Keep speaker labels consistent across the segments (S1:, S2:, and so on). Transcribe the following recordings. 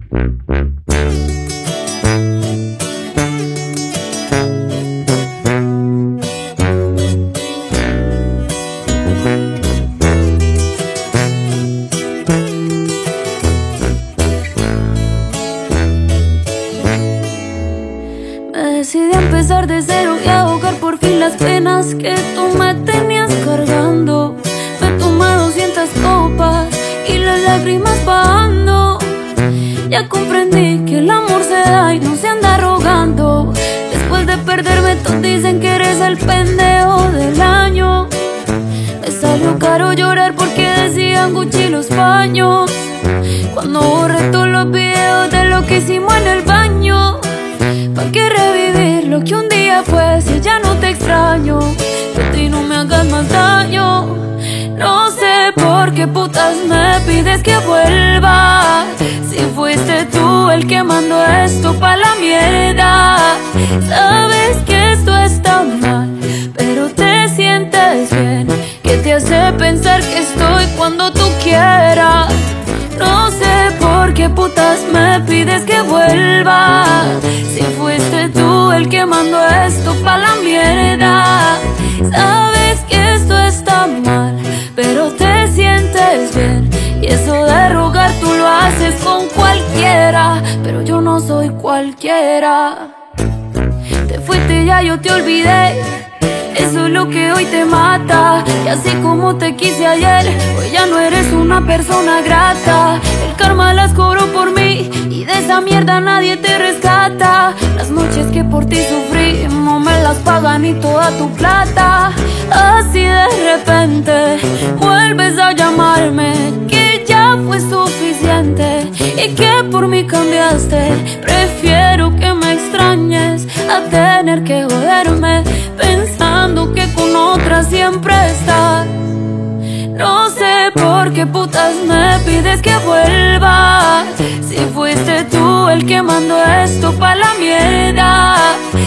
S1: Decidí empezar de cero y ahogar por fin las penas que tú me tenías cargando. Me tomé 200 copas y las lágrimas bajando. Ya comprendí que el amor se da y no se anda rogando. Después de perderme todos dicen que eres el pendejo del año. Me salió caro llorar porque decían Gucci los baños. Cuando borré todos los videos de lo que hicimos en el baño. ¿Pa' qué revivir lo que un día fue si ya no te extraño? Que a ti no me hagas más daño. No sé por qué putas me pides que vuelva, si fuiste tú el que mandó esto pa' la mierda. Sabes que esto está mal, pero te sientes bien, que te hace pensar que estoy cuando tú quieras. No sé por qué putas me pides que vuelva, si fuiste tú el que mandó esto pa' la mierda. Sabes que esto está mal, pero te sientes bien, y eso de rogar tú lo haces con cualquiera, pero yo no soy cualquiera. Te fuiste y ya yo te olvidé, eso es lo que hoy te mata. Y así como te quise ayer, hoy ya no eres una persona grata. El karma las cobró por mí y de esa mierda nadie te rescata. Las noches que por ti sufrí no me las paga ni toda tu plata. Así de repente vuelves a llamarme, que ya fue suficiente y que por mí cambiaste. Prefiero que me extrañes a tener que joderme pensando que con otra siempre estás. No sé por qué putas me pides que vuelva, si fuiste tú el que mandó esto pa' la mierda.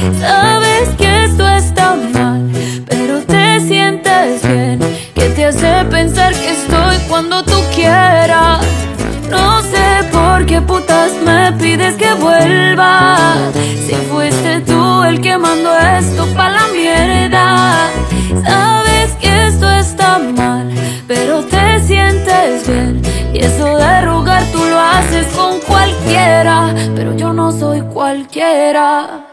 S1: Sabes que esto está mal, pero te sientes bien, que te hace pensar que estoy cuando tú quieras. No sé por qué putas me pides que vuelva, si fuiste tú el que mandó esto pa' la mierda. Sabes que esto está mal, pero te sientes bien, y eso de rogar tú lo haces con cualquiera, pero yo no soy cualquiera.